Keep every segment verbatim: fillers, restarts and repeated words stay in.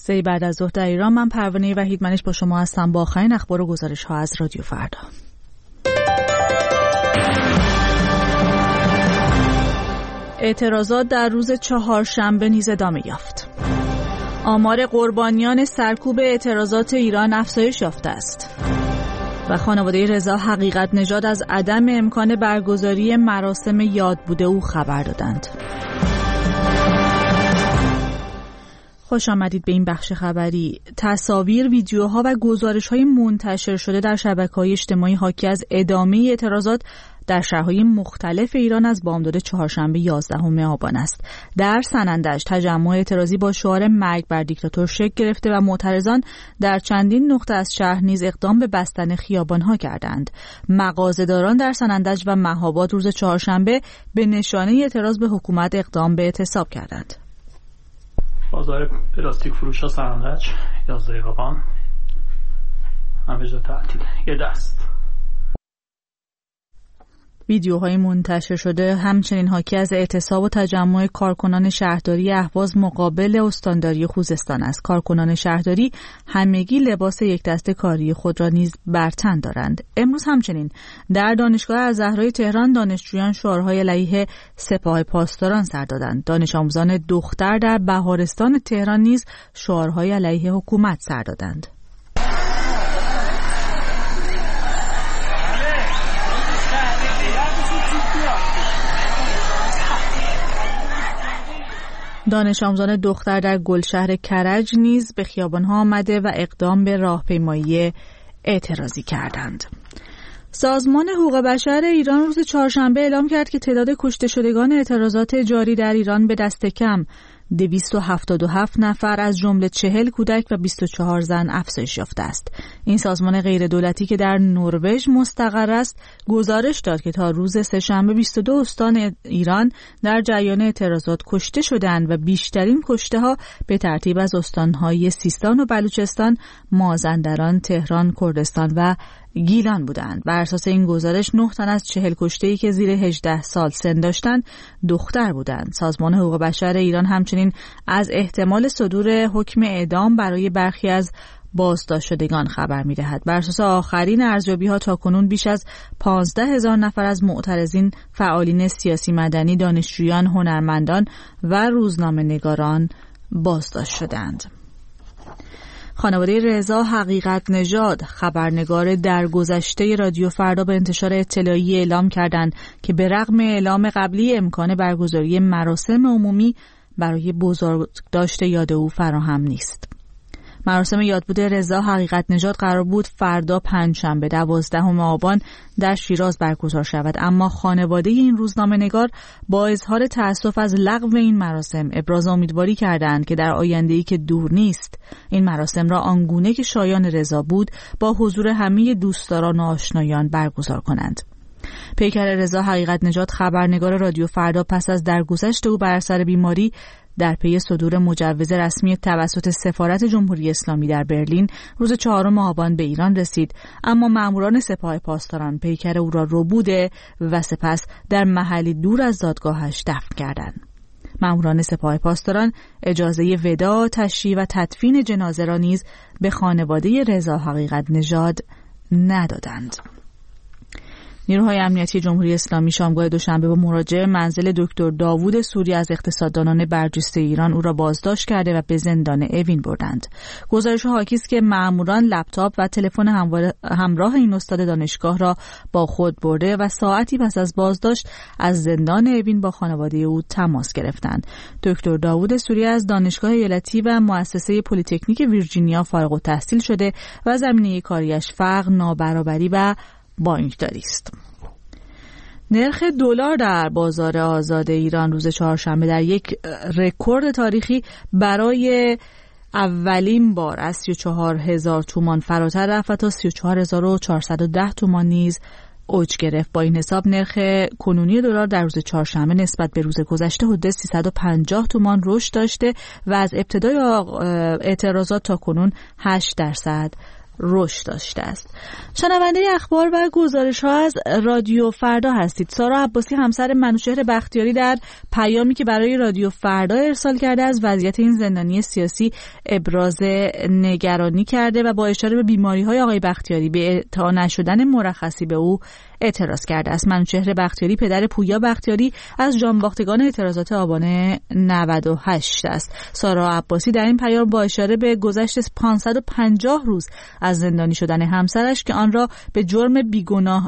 سه بعد از ظهر در ایران. من پروانه وحیدمنش با شما هستم با آخرین اخبار و گزارش ها از رادیو فردا. اعتراضات در روز چهارشنبه نیز ادامه یافت. آمار قربانیان سرکوب اعتراضات ایران افزایش یافته است و خانواده رضا حقیقت نژاد از عدم امکان برگزاری مراسم یاد بوده او خبر دادند. خوش آمدید به این بخش خبری. تصاویر، ویدیوها و گزارش‌های منتشر شده در شبکه‌های اجتماعی حاکی از ادامه اعتراضات در شهرهای مختلف ایران از بامداد چهارشنبه یازدهم آبان است. در سنندج تجمع اعتراضی با شعار مرگ بر دیکتاتور شکل گرفته و معترضان در چندین نقطه از شهر نیز اقدام به بستن خیابان‌ها کردند. مغازه‌داران در سنندج و مهاباد روز چهارشنبه به نشانه اعتراض به حکومت اقدام به اعتصاب کردند. بازار پلاستیک فروش ها سنندج یازده آبان همه جا تعطیل. یه دست ویدیوهای منتشر شده همچنین حاکی از اعتصاب و تجمع کارکنان شهرداری اهواز مقابل استانداری خوزستان است. کارکنان شهرداری همگی لباس یک دسته کاری خود را نیز بر تن دارند. امروز همچنین در دانشگاه الزهرای تهران دانشجویان شعارهای علیه سپاه پاسداران سر دادند. دانش آموزان دختر در بهارستان تهران نیز شعارهای علیه حکومت سر دادند. دانش آموزان دختر در گلشهر کرج نیز به خیابان‌ها آمده و اقدام به راهپیمایی اعتراضی کردند. سازمان حقوق بشر ایران روز چهارشنبه اعلام کرد که تعداد کشته شدگان اعتراضات جاری در ایران به دست کم دویست و هفتاد و هفت نفر از جمله چهل کودک و بیست و چهار زن افزایش یافته است. این سازمان غیر دولتی که در نروژ مستقر است گزارش داد که تا روز سه‌شنبه بیست و دو استان ایران در جریان اعتراضات کشته شدند و بیشترین کشته ها به ترتیب از استانهای سیستان و بلوچستان، مازندران، تهران، کردستان و گیلان بودند. بر اساس این گزارش نه تن از چهل کشته‌ای که زیر هجده سال سن داشتند دختر بودند. سازمان حقوق بشر ایران همچنین از احتمال صدور حکم اعدام برای برخی از بازداشت شدگان خبر می‌دهد. بر اساس آخرین ارزیابی‌ها تاکنون بیش از پانزده هزار نفر از معترضین فعالین سیاسی مدنی، دانشجویان، هنرمندان و روزنامه‌نگاران بازداشت شدند. خانواده رضا حقیقت نژاد خبرنگار درگذشته رادیو فردا به انتشار اطلاعیه اعلام کردند که به رغم اعلام قبلی امکان برگزاری مراسم عمومی برای بزرگداشت یاد او فراهم نیست. مراسم یادبود رضا حقیقت نژاد قرار بود فردا پنجشنبه دوازدهم آبان در شیراز برگزار شود، اما خانواده این روزنامه‌نگار با اظهار تأسف از لغو این مراسم ابراز امیدواری کردند که در آینده‌ای که دور نیست این مراسم را آنگونه که شایان رضا بود با حضور همه دوستداران و آشنایان برگزار کنند. پیکر رضا حقیقت نژاد خبرنگار رادیو فردا پس از درگذشت او بر اثر بیماری در پی صدور مجوز رسمی توسط سفارت جمهوری اسلامی در برلین روز چهارم آبان به ایران رسید، اما ماموران سپاه پاسداران پیکر او را ربوده و سپس در محلی دور از دادگاهش دفن کردند. ماموران سپاه پاسداران اجازه وداع، تشییع و تدفین جنازه را نیز به خانواده رضا حقیقت نژاد ندادند. نیروهای امنیتی جمهوری اسلامی شامگاه دوشنبه با مراجعه منزل دکتر داوود سوری از اقتصاددانان برجسته ایران او را بازداشت کرده و به زندان اوین بردند. گزارش حاکی است که ماموران لپتاپ و تلفن همراه این استاد دانشگاه را با خود برده و ساعتی پس از بازداشت از زندان اوین با خانواده او تماس گرفتند. دکتر داوود سوری از دانشگاه ایالتی و مؤسسه پلی‌تکنیک ویرجینیا فارغ التحصیل شده و زمینه کاریش فقر، نابرابری و بانکداری است. نرخ دلار در بازار آزاد ایران روز چهارشنبه در یک رکورد تاریخی برای اولین بار از سی و چهار هزار تومان فراتر رفت تا سی و چهار هزار و چهارصد و ده تومان نیز اوج گرفت. با این حساب نرخ کنونی دلار در روز چهارشنبه نسبت به روز گذشته حدود سیصد و پنجاه تومان رشد داشته و از ابتدای اعتراضات تا کنون هشت درصد رشد داشته است. شنونده اخبار و گزارش ها از رادیو فردا هستید. سارا عباسی همسر منوچهر بختیاری در پیامی که برای رادیو فردا ارسال کرده از وضعیت این زندانی سیاسی ابراز نگرانی کرده و با اشاره به بیماری های آقای بختیاری به اعطا نشدن مرخصی به او اعتراض کرده است. منوچهر بختیاری پدر پویا بختیاری از جانباختگان اعتراضات آبان نود و هشت است. سارا عباسی در این پیام با اشاره به گذشت پانصد و پنجاه روز از زندانی شدن همسرش که آن را به جرم بیگناه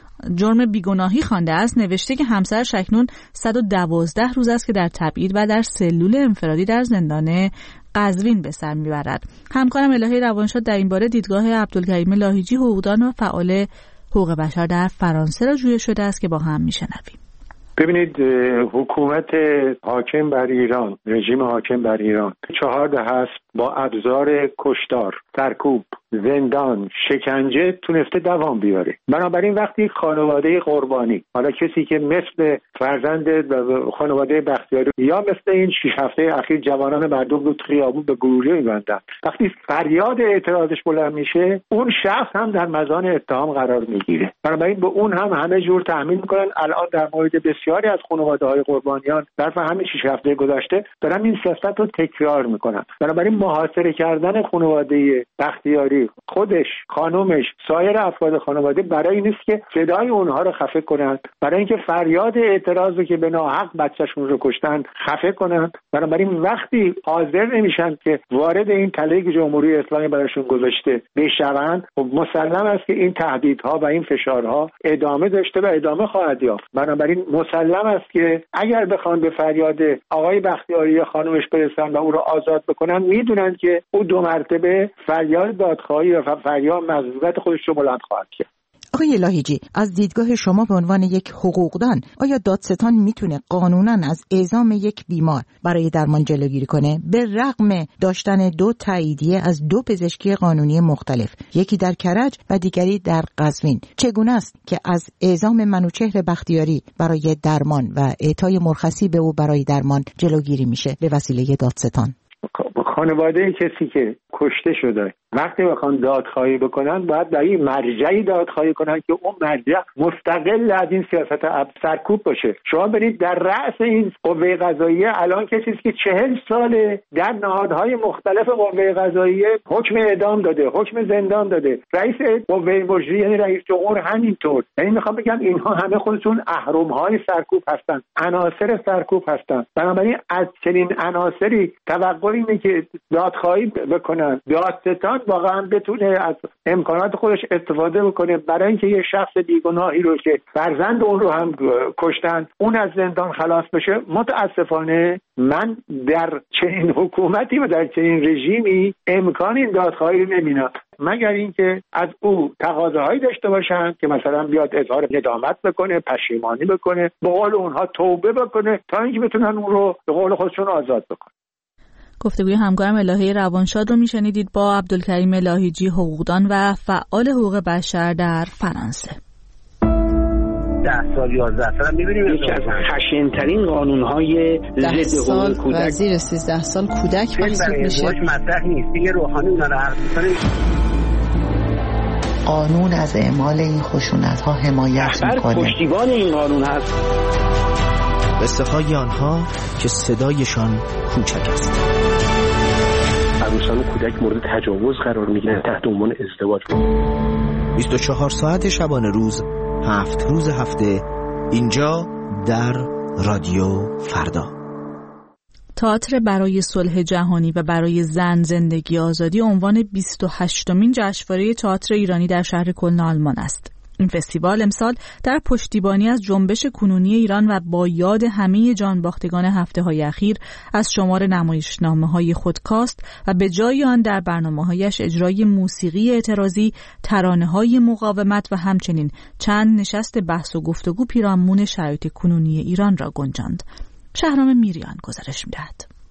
جرم بیگناهی خوانده است نوشته که همسرش اکنون صد و دوازده روز است که در تبعید و در سلول انفرادی در زندان قزوین به سر میبرد. همکارم الهه روانشاد در این باره دیدگاه عبدالکریم لاهیجی حقوقدان و فعال حقوق بشر در فرانسه را جویا شده است که با هم میشنویم. ببینید، حکومت حاکم بر ایران، رژیم حاکم بر ایران چهار دهه است با ابزار کشتار، سرکوب، زندان، شکنجه تونسته دوام بیاره. بنابراین وقتی خانواده قربانی، حالا کسی که مثل فرزند خانواده بختیاری یا مثل این شش هفته اخیر جوانان مردم رو خیابون به گروه می‌بندن، وقتی فریاد اعتراضش بلند میشه، اون شخص هم در مزان اتهام قرار میگیره. بنابراین به اون هم همه جور تحمیل میکنن. الان در مورد بسیاری از خانواده‌های قربانیان در همین شش هفته گذشته دارن این سیاست رو تکرار میکنن. بنابراین محاصره کردن خانواده بختیاری، خودش، خانومش، سایر افراد خانواده برای این نیست که صدای اونها رو خفه کنند، برای اینکه فریاد اعتراض رو که به ناحق بچه‌شون رو کشتن خفه کنند. بنابراین وقتی حاضر نمیشن که وارد این تله که جمهوری اسلامی براشون گذاشته بشوند، خب مسلم است که این تهدیدها و این فشارها ادامه داشته و ادامه خواهد یافت. بنابراین مسلم است که اگر بخوان به فریاد آقای بختیاری یا خانومش برسن و او رو آزاد بکنن، میدونن که او دو مرتبه فریاد دادخواهی و فریاد مظلومیت خودش رو بلند خواهد کرد. آقای لاهیجی، از دیدگاه شما به عنوان یک حقوقدان، آیا دادستان میتونه قانونا از اعزام یک بیمار برای درمان جلوگیری کنه به رغم داشتن دو تاییدیه از دو پزشکی قانونی مختلف، یکی در کرج و دیگری در قزوین؟ چگونه است که از اعزام منوچهر بختیاری برای درمان و اعطای مرخصی به او برای درمان جلوگیری میشه به وسیله دادستان؟ خانواده کسی که کشته شده وقتی بخوان دادخواهی بکنن، باید برای مرجعی دادخواهی کنن که اون مرجع مستقل از این سیاست سرکوب باشه. شما برید در رأس این قوه قضاییه الان کسی است که چهل ساله در نهادهای مختلف قوه قضاییه حکم اعدام داده، حکم زندان داده. رئیس قوه مجریه یعنی رئیس جمهور همینطور. یعنی میخوام بگم اینها همه خودشون اهرم‌های سرکوب هستن، عناصر سرکوب هستن. بنابراین از چنین عناصری توقع اینه که دادخواهی بکنن، دادستان واقعا بتونه از امکانات خودش استفاده بکنه برای اینکه یه شخص بیگناهی رو که فرزند اون رو هم کشتن اون از زندان خلاص بشه. متاسفانه من در چنین حکومتی و در چنین رژیمی امکان این دادخواهی رو نمی‌بینم، مگر اینکه از او تقاضاهایی داشته باشن که مثلا بیاد اظهار ندامت بکنه، پشیمانی بکنه، به قول اونها توبه بکنه تا اینکه بتونن اون رو به قول خودشون آزاد بکنن. گفتگوی همکارم الهه روانشاد رو میشنیدید با عبدالکریم لاهیجی، حقوقدان و فعال حقوق بشر در فرانسه. ده سال یازده سال می‌بینیم یکی از خشن‌ترین قانون‌های ضد حقوق کودک و زیر سیزده سال کودک محسوب میشه. مطرح نیست دیگه. روحانی اونا رو حرف می‌زنه. قانون از اعمال این خشونت‌ها حمایت می‌کنه. پشتیبان این قانون هست. قصه های آنها که صدایشان کوچک است. عروسان و کودک مورد تجاوز قرار میگیرن تحت عنوان ازدواج. بیست و چهار ساعت شبانه روز، هفت روز هفته، اینجا در رادیو فردا. تئاتر برای صلح جهانی و برای زن، زندگی، آزادی عنوان بیست و هشتمین جشنواره تئاتر ایرانی در شهر کلن آلمان است. این فستیوال امسال در پشتیبانی از جنبش کنونی ایران و با یاد همه جانباختگان هفته‌های اخیر از شمار نمایشنامه‌های خودکاست و به جای آن در برنامه‌هایش اجرای موسیقی اعتراضی، ترانه‌های مقاومت و همچنین چند نشست بحث و گفتگو پیرامون شرایط کنونی ایران را گنجاند. شهرام میریان گزارش می‌دهد.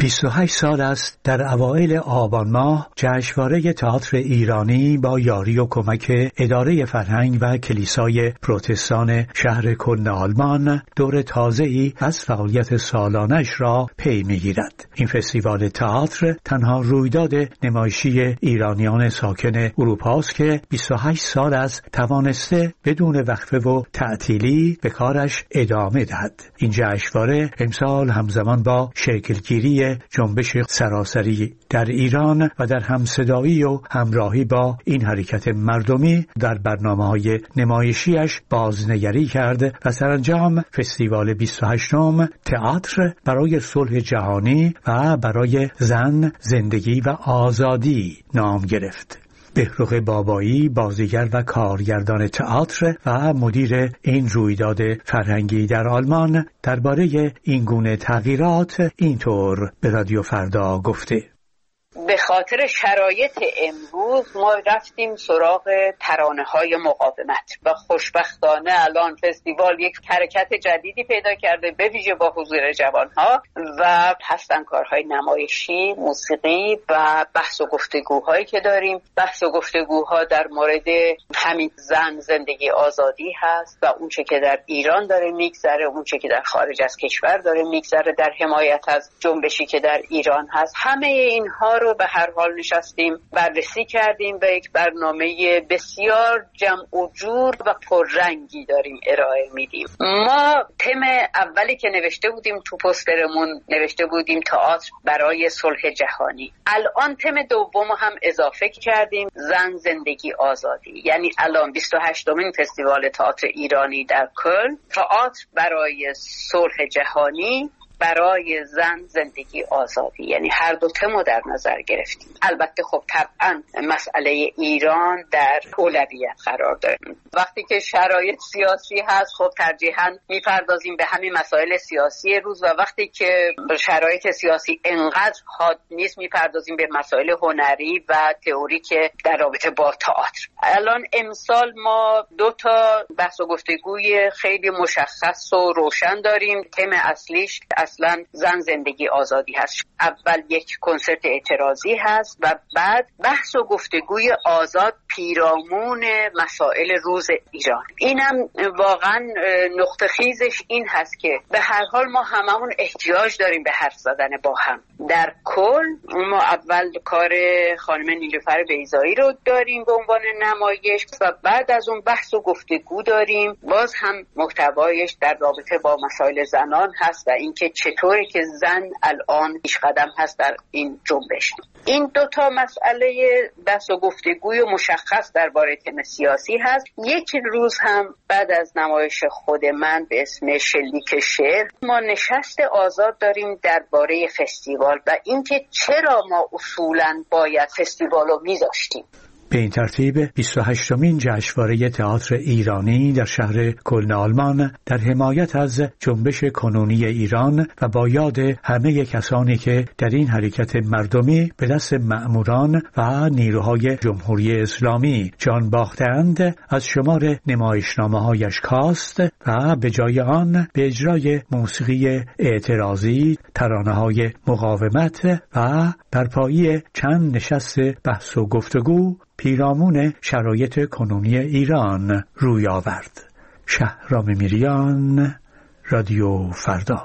بیست و هشت سال است در اوایل آبان ماه جشنواره تئاتر ایرانی با یاری و کمک اداره فرهنگ و کلیسای پروتستان شهر کلن آلمان دور تازه‌ای از فعالیت سالانش را پی می‌گیرد. این فستیوال تئاتر تنها رویداد نمایشی ایرانیان ساکن اروپا است که بیست و هشت سال است توانسته بدون وقفه و تعطیلی به کارش ادامه دهد. این جشنواره امسال همزمان با شکلگیری جنبش سراسری در ایران و در همصدایی و همراهی با این حرکت مردمی در برنامه‌های نمایشیش بازنگری کرد و سرانجام فستیوال بیست و هشتم تئاتر برای صلح جهانی و برای زن، زندگی و آزادی نام گرفت. بهروق بابایی، بازیگر و کارگردان تئاتر و مدیر این رویداد فرهنگی در آلمان، درباره این گونه تغییرات اینطور به رادیو فردا گفته: به خاطر شرایط امروز ما رفتیم سراغ ترانه‌های مقاومت و خوشبختانه الان فستیوال یک حرکت جدیدی پیدا کرده به ویژه با حضور جوانها و هستن کارهای نمایشی، موسیقی و بحث و گفتگوهایی که داریم. بحث و گفتگوها در مورد همین زن، زندگی، آزادی هست و اون چه که در ایران داره میگذره، اون چه که در خارج از کشور داره میگذره در حمایت از جنبشی که در ایران هست. همه اینها رو به هر حال نشستیم بررسی کردیم و یک برنامه بسیار جمع و جور و پررنگی داریم ارائه میدیم. ما تم اولی که نوشته بودیم تو پوسترمون نوشته بودیم تئاتر برای صلح جهانی. الان تم دوم هم اضافه کردیم زن، زندگی، آزادی. یعنی الان بیست و هشتمین فستیوال تئاتر ایرانی در کلن، تئاتر برای صلح جهانی برای زن، زندگی، آزادی. یعنی هر دو تمو در نظر گرفتیم. البته خب طبعا مسئله ایران در اولویت قرار داره. وقتی که شرایط سیاسی هست خب ترجیحاً میپردازیم به همین مسائل سیاسی روز و وقتی که شرایط سیاسی انقدر حاد نیست میپردازیم به مسائل هنری و تئوری که در رابطه با تئاتر. الان امسال ما دو تا بحث و گفتگوی خیلی مشخص و روشن داریم. تم اصلیش اصلا زن، زندگی، آزادی هست. اول یک کنسرت اعتراضی هست و بعد بحث و گفتگوی آزاد پیرامون مسائل روز ایران. اینم واقعا نقطه خیزش این هست که به هر حال ما هممون احتیاج داریم به حرف زدن با هم. در کل ما اول کار خانم نیلوفر بیضایی رو داریم به عنوان نمایش و بعد از اون بحث و گفتگو داریم. باز هم محتوایش در رابطه با مسائل زنان هست و اینکه چطوری که زن الان پیش قدم هست در این جنبش. این دو تا مسئله بحث و گفتگوی و مشخص درباره تم سیاسی هست. یک روز هم بعد از نمایش خود من به اسم شلیک شعر ما نشست آزاد داریم درباره فستیوال و اینکه چرا ما اصولاً باید فستیوال رو میذاشتیم. به این ترتیب بیست و هشتمین جشنواره تئاتر ایرانی در شهر کلن آلمان در حمایت از جنبش کنونی ایران و با یاد همه کسانی که در این حرکت مردمی به دست مأموران و نیروهای جمهوری اسلامی جان باختند از شمار نمایشنامه‌هایش کاست و به جای آن به اجرای موسیقی اعتراضی، ترانه‌های مقاومت و برپایی چند نشست بحث و گفتگو پیرامون شرایط کنونی ایران روی آورد. شهرام میریان، رادیو فردا.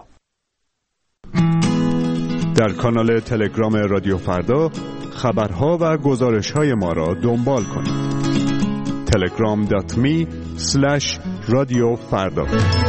در کانال تلگرام رادیو فردا خبرها و گزارش‌های ما را دنبال کنید. تلگرام دات می اسلش رادیو فردا.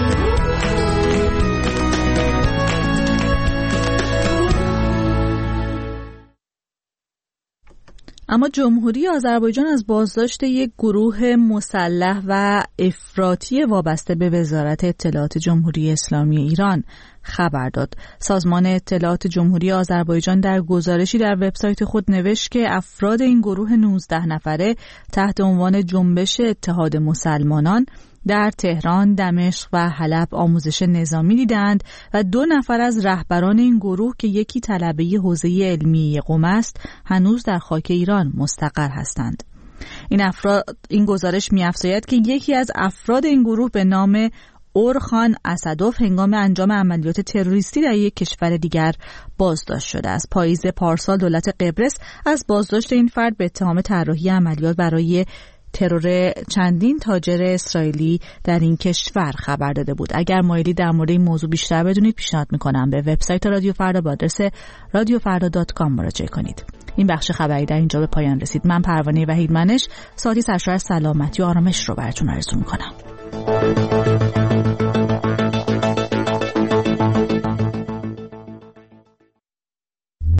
اما جمهوری آذربایجان از بازداشت یک گروه مسلح و افراطی وابسته به وزارت اطلاعات جمهوری اسلامی ایران خبر داد. سازمان اطلاعات جمهوری آذربایجان در گزارشی در وبسایت خود نوشت که افراد این گروه نوزده نفره تحت عنوان جنبش اتحاد مسلمانان در تهران، دمشق و حلب آموزش نظامی دیدند و دو نفر از رهبران این گروه که یکی طلبه حوزه علمی قم است هنوز در خاک ایران مستقر هستند. این افراد این گزارش می‌افزاید که یکی از افراد این گروه به نام اورخان اسدوف هنگام انجام عملیات تروریستی در یک کشور دیگر بازداشت شده است. پاییز پارسال دولت قبرس از بازداشت این فرد به اتهام طراحی عملیات برای ترور چندین تاجر اسرائیلی در این کشور خبر داده بود. اگر مایلی در مورد این موضوع بیشتر بدونید پیشنهاد میکنم به وبسایت رادیو فردا با آدرس رادیو فردا دات کام مراجعه کنید. این بخش خبری در اینجا به پایان رسید. من پروانه وحید منش ساعتی سرشار سلامتی و آرامش رو براتون آرزو میکنم.